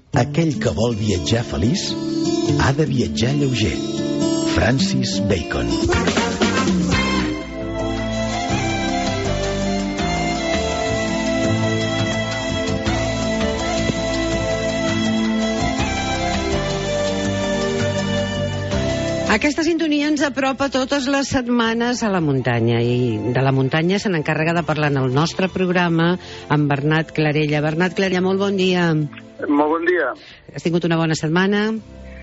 Aquell que vol viatjar feliç ha de viatjar lleuger. Francis Bacon. Aquesta sintonia ens apropa totes les setmanes a la muntanya, i de la muntanya se n'encarrega de parlar en el nostre programa amb Bernat Clarella. Bernat Clarella, molt bon dia. Molt bon dia. Has tingut una bona setmana?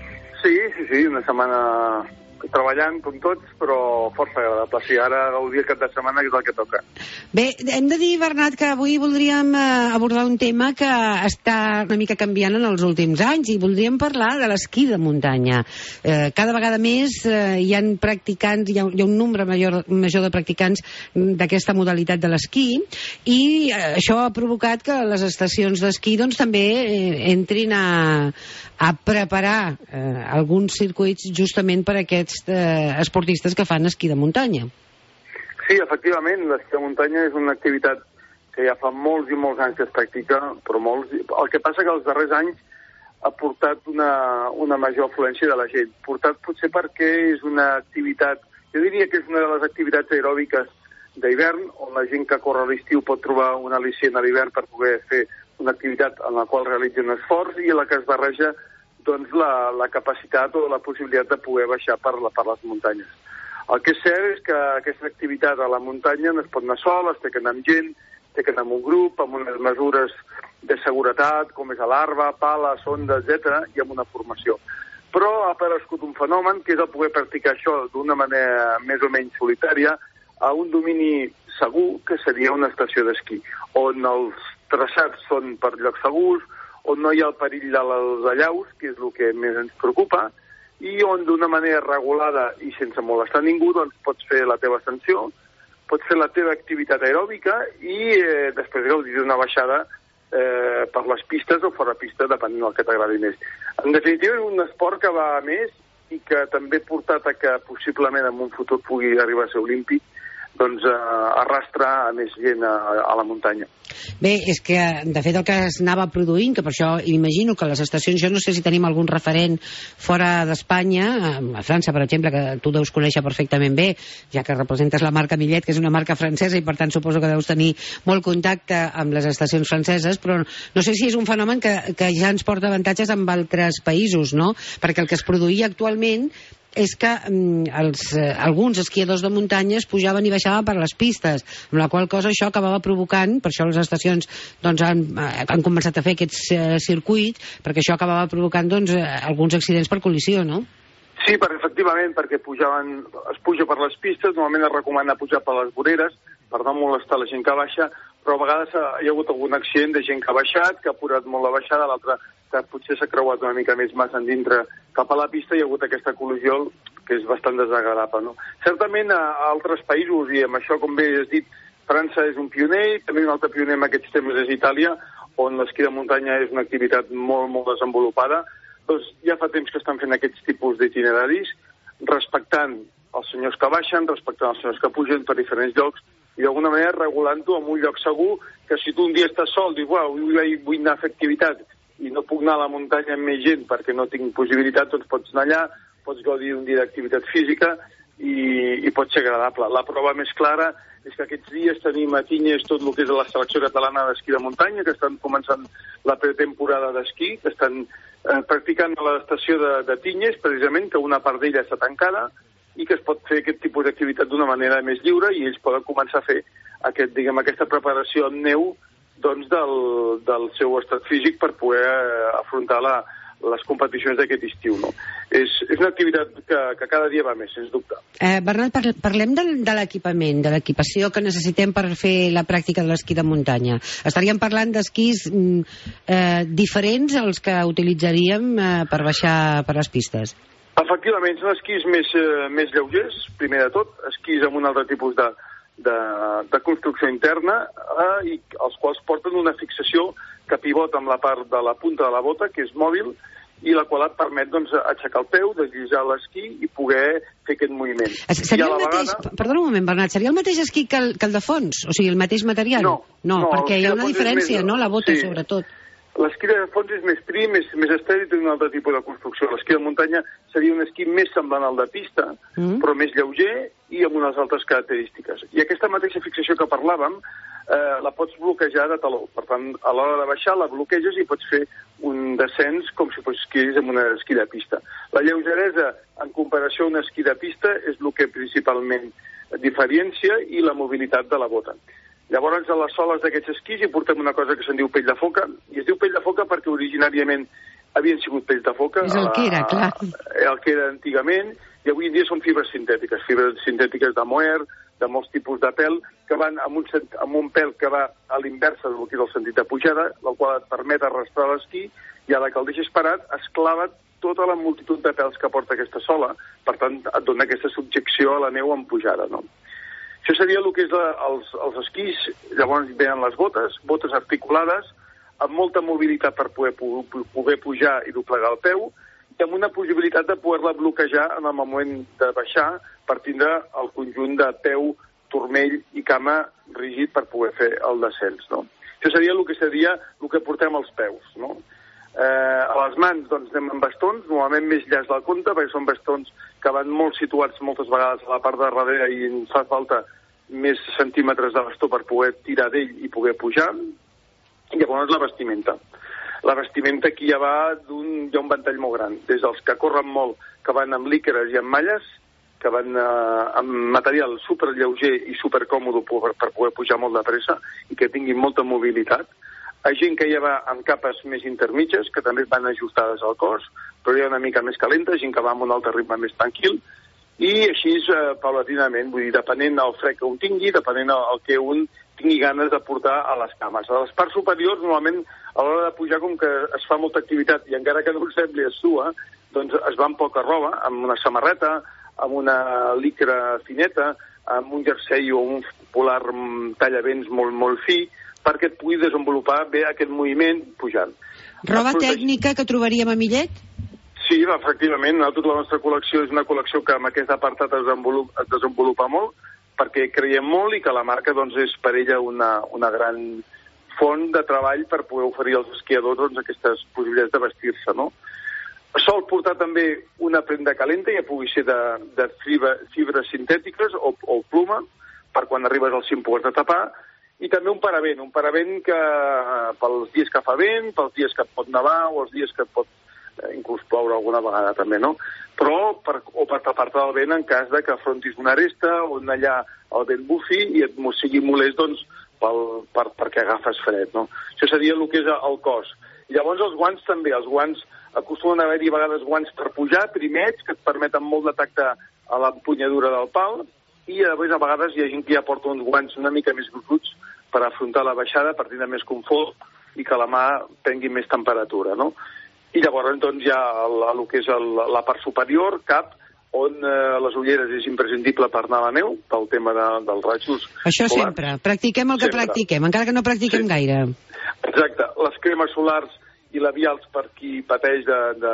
Sí, una setmana treballant com tots, però força agradable. Sí, ara gaudir el cap de setmana, que és el que toca. Bé, hem de dir, Bernat, que avui voldríem abordar un tema que està una mica canviant en els últims anys, i voldríem parlar de l'esquí de muntanya. Cada vegada més hi ha practicants, hi ha un nombre major de practicants d'aquesta modalitat de l'esquí, i això ha provocat que les estacions d'esquí doncs, també entrin a preparar alguns circuits justament per a aquests esportistes que fan esquí de muntanya. Sí, efectivament, l'esquí de muntanya és una activitat que ja fa molts i molts anys que es practica, però molts. El que passa que els darrers anys ha portat una major afluència de la gent. Portat potser perquè és una activitat, jo diria que és una de les activitats aeròbiques d'hivern, on la gent que corre a l'estiu pot trobar un al·licient a l'hivern per poder fer una activitat en la qual realitza un esforç i en la que es barreja doncs, la capacitat o la possibilitat de poder baixar per les muntanyes. El que és cert és que aquesta activitat a la muntanya no es pot anar sol, es té que anar amb gent, té que anar amb un grup, amb unes mesures de seguretat, com és l'arba, pala, sonda, etc., i amb una formació. Però ha aparegut un fenomen que és el poder practicar això d'una manera més o menys solitària a un domini segur, que seria una estació d'esquí, on els traçats són per llocs segurs, on no hi ha el perill dels allaus, que és el que més ens preocupa, i on d'una manera regulada i sense molestar ningú doncs, pots fer la teva ascensió, pots fer la teva activitat aeròbica i després gaudir d'una baixada per les pistes o fora pista, depenent del que t'agradi més. En definitiva, és un esport que va a més i que també ha portat a que possiblement en un futur pugui arribar a ser olímpic, doncs arrastra a més gent a la muntanya. Bé, és que de fet el que es anava produint, que per això imagino que les estacions, jo no sé si tenim algun referent fora d'Espanya, a França per exemple, que tu deus conèixer perfectament bé, ja que representes la marca Millet, que és una marca francesa, i per tant suposo que deus tenir molt contacte amb les estacions franceses, però no sé si és un fenomen que ja ens porta avantatges amb altres països, no? Perquè el que es produïa actualment és que alguns esquiadors de muntanya es pujaven i baixaven per les pistes, amb la qual cosa això acabava provocant, per això les estacions doncs, han començat a fer aquests circuits, perquè això acabava provocant doncs, alguns accidents per col·lisió, no? Sí, efectivament, perquè es puja per les pistes, normalment es recomana pujar per les voreres, per no molestar la gent que baixa, però a vegades hi ha hagut algun accident de gent que ha baixat, que ha apurat molt la baixada, l'altra que potser s'ha creuat una mica més massa endintre cap a la pista, i hi ha hagut aquesta col·lisió que és bastant desagradable, no? Certament a altres països, i amb això, com bé has dit, França és un pioner, també un altre pioner en aquests temes és Itàlia, on l'esquí de muntanya és una activitat molt, molt desenvolupada. Doncs ja fa temps que estan fent aquests tipus d'itineraris, respectant els senyors que baixen, respectant els senyors que pugen per diferents llocs, i d'alguna manera regulant-ho en un lloc segur, que si tu un dia estàs sol, dius, vull anar a fer activitat, i no puc anar a la muntanya amb més gent perquè no tinc possibilitat, doncs pots anar allà, pots gaudir un dia d'activitat física i pot ser agradable. La prova més clara és que aquests dies tenim a Tinyes tot el que és la selecció catalana d'esquí de muntanya, que estan començant la pretemporada d'esquí, que estan practicant a l'estació de Tinyes, precisament, que una part d'ella està tancada i que es pot fer aquest tipus d'activitat d'una manera més lliure, i ells poden començar a fer aquesta preparació amb neu doncs, del seu estat físic per poder afrontar les competicions d'aquest estiu, no? És una activitat que cada dia va més, sens dubte. Bernat, parlem de l'equipament, de l'equipació que necessitem per fer la pràctica de l'esquí de muntanya. Estaríem parlant d'esquís diferents als que utilitzaríem per baixar per les pistes? Efectivament, són esquís més lleugers, primer de tot, esquís amb un altre tipus de construcció interna, i els quals porten una fixació que pivota amb la part de la punta de la bota, que és mòbil, i la qual et permet doncs, aixecar el peu, deslliçar l'esquí i poder fer aquest moviment. Seria el mateix, perdona un moment, Bernat, seria el mateix esquí que el de fons? O sigui, el mateix material? No, perquè hi ha una diferència, no? La bota, sí. Sobretot. L'esquí de fons és més prim, més estèril i té un altre tipus de construcció. L'esquí de muntanya seria un esquí més semblant al de pista, però més lleuger i amb unes altres característiques. I aquesta mateixa fixació que parlàvem la pots bloquejar de taló. Per tant, a l'hora de baixar la bloqueges i pots fer un descens com si fos esquís amb un esquí de pista. La lleugeresa, en comparació a un esquí de pista, és el que principalment diferencia i la mobilitat de la bota. Llavors, a les soles d'aquests esquís hi portem una cosa que se'n diu pell de foca, i es diu pell de foca perquè originàriament havien sigut pells de foca. És el que era, clar. El que era antigament, i avui en dia són fibres sintètiques de moher, de molts tipus de pèl, que van amb un pèl que va a l'inversa del que és el sentit de pujada, el qual et permet arrastrar l'esquí, i a la que el deixes parat es clava tota la multitud de pèls que porta aquesta sola, per tant et dona aquesta subjecció a la neu en pujada, no? Això seria el que és els esquís. Llavors venen les botes articulades, amb molta mobilitat per poder pujar i doblegar el peu, i amb una possibilitat de poder-la bloquejar en el moment de baixar per tindre el conjunt de peu, turmell i cama rígid per poder fer el descens, no? Això seria el que portem als peus, no? A les mans, doncs, anem amb bastons, normalment més llargs del compte, perquè són bastons que van molt situats moltes vegades a la part de darrere i ens fa falta més centímetres de bastó per poder tirar d'ell i poder pujar. I llavors la vestimenta. La vestimenta aquí ja va hi ha un ventall molt gran, des dels que corren molt, que van amb líqueres i amb malles, que van amb material superlleuger i supercòmode per poder pujar molt de pressa i que tinguin molta mobilitat. Hi ha gent que ja va amb capes més intermitges, que també van ajustades al cos, però ja una mica més calenta, gent que va amb un altre ritme més tranquil, i així paulatinament, vull dir, depenent del fred que un tingui, depenent el que un tingui ganes de portar a les cames. A les parts superiors, normalment, a l'hora de pujar, com que es fa molta activitat, i encara que no ho sembli es sua, doncs es va amb poca roba, amb una samarreta, amb una licra fineta, amb un jersei o un polar tallavents molt, molt fi, perquè et pugui desenvolupar bé aquest moviment pujant. Roba tècnica que trobaríem a Millet? Sí, efectivament. Tota la nostra col·lecció és una col·lecció que amb aquest apartat es desenvolupa molt, perquè creiem molt i que la marca doncs, és per ella una gran font de treball per poder oferir als esquiadors doncs, aquestes possibilitats de vestir-se, no? Sol portar també una prenda calenta, ja pugui ser de fibres sintètiques o pluma, per quan arribes al cim poder tapar, i també un paravent que pels dies que fa vent, pels dies que pot nevar o els dies que pot inclús ploure alguna vegada també, no? Però per tapar-te del vent en cas de que afrontis una aresta o allà el vent bufi i et sigui molest doncs, perquè agafes fred, no? Això seria el que és el cos. I llavors els guants també, els guants acostumen a haver-hi a vegades guants per pujar, primets, que et permeten molt de tacte a l'empunyadura del pal, i a vegades hi ha gent que ja porta uns guants una mica més gruixuts per afrontar la baixada, per tindre més confort i que la mà prengui més temperatura, no? I llavors doncs, hi ha el que és la part superior, cap, on les ulleres és imprescindible per anar a la neu, pel tema dels rajos. Això solars. Sempre. Practiquem el que practiquem, encara que no practiquem gaire. Exacte. Les cremes solars i labials per qui pateix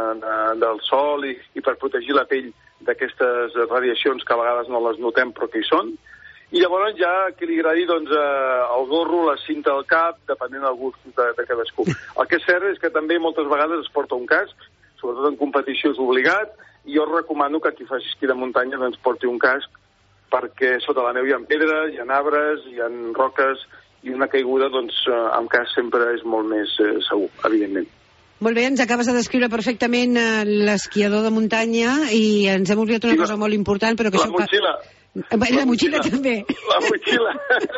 del sol i per protegir la pell d'aquestes radiacions que a vegades no les notem però que hi són. I llavors ja que li agradi doncs, el gorro, la cinta al cap, depenent del gust de cadascú. El que és cert és que també moltes vegades es porta un casc, sobretot en competició és obligat, i jo recomano que qui faci esquí de muntanya doncs, porti un casc perquè sota la neu hi ha pedres, hi ha arbres, hi ha roques, i una caiguda doncs, amb casc sempre és molt més segur, evidentment. Molt bé, ens acabes de descriure perfectament l'esquiador de muntanya i ens hem oblidat una cosa molt important, però que la motxilla. La motxilla també. La motxilla.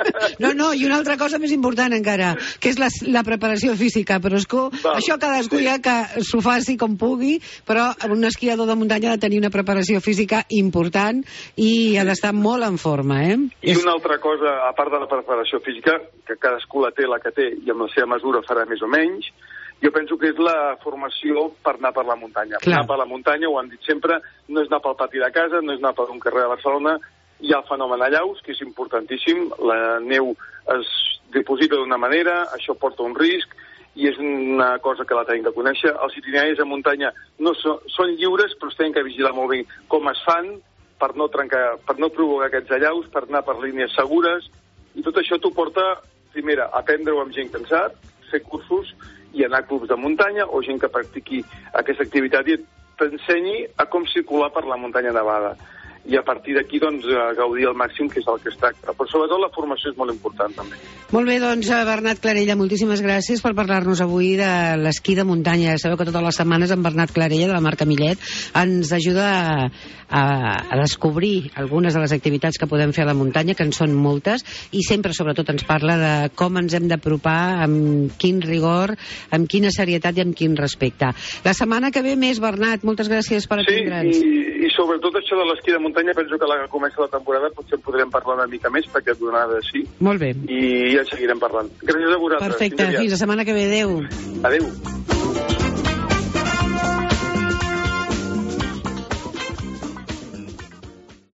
No, i una altra cosa més important encara, que és la preparació física, però això cadascú ja que s'ho faci com pugui, però un esquiador de muntanya ha de tenir una preparació física important i ha d'estar molt en forma, eh? I una altra cosa, a part de la preparació física, que cadascú la té i amb la seva mesura farà més o menys, jo penso que és la formació per anar per la muntanya. Clar. Anar per la muntanya, ho han dit sempre, no és anar pel pati de casa, no és anar per un carrer de Barcelona. Hi ha el fenomen allaus, que és importantíssim. La neu es diposita d'una manera, això porta un risc, i és una cosa que la tenim que conèixer. Els itineraris de muntanya no són lliures, però es tenen que vigilar molt bé com es fan per no provocar aquests allaus, per anar per línies segures, i tot això t'ho porta, primera, aprendre-ho amb gent que en sap, fer cursos, i anar a clubs de muntanya o gent que practiqui aquesta activitat i t'ensenyi a com circular per la muntanya nevada. I a partir d'aquí, doncs, gaudir al màxim, que és el que es tracta. Però sobretot la formació és molt important, també. Molt bé, doncs, Bernat Clarella, moltíssimes gràcies per parlar-nos avui de l'esquí de muntanya. Ja sabeu que totes les setmanes en Bernat Clarella, de la marca Millet, ens ajuda a descobrir algunes de les activitats que podem fer a la muntanya, que en són moltes, i sempre, sobretot, ens parla de com ens hem d'apropar, amb quin rigor, amb quina serietat i amb quin respecte. La setmana que ve més, Bernat, moltes gràcies per atendre'ns. Sí, i sobretot això de l'esquí de muntanya, penso que a la que comença la temporada potser podrem parlar una mica més, perquè et donarà de sí. Molt bé. I ja seguirem parlant. Gràcies a vosaltres. Perfecte, fins la setmana que ve. Adéu. Adéu.